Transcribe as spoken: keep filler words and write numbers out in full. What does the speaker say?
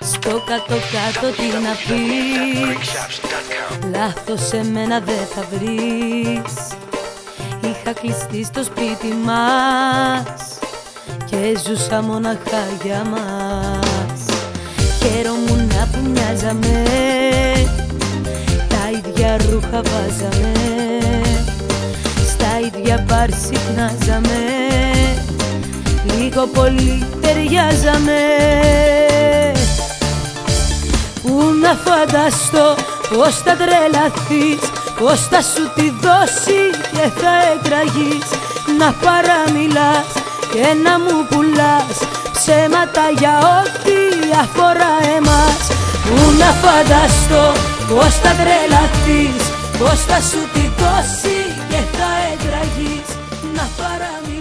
Στο κάτω-κάτω τι να πεις, λάθος σε μένα δεν θα βρεις. Είχα κλειστεί στο σπίτι μας και ζούσα μοναχά για μας. Χαίρομουνα που μοιάζαμε, τα ίδια ρούχα βάζαμε, στα ίδια μπαρ συχνάζαμε, λίγο πολύ ταιριάζαμε. Πού να φανταστώ πως θα τρελαθείς, πως θα σου τη δώσει και θα εκραγείς. Να παραμιλάς και να μου πουλάς ψέματα για ό,τι αφορά εμάς. Πού να φανταστώ πως θα τρελαθείς, πως θα σου τη δώσει και θα εκραγείς. Να παραμιλάς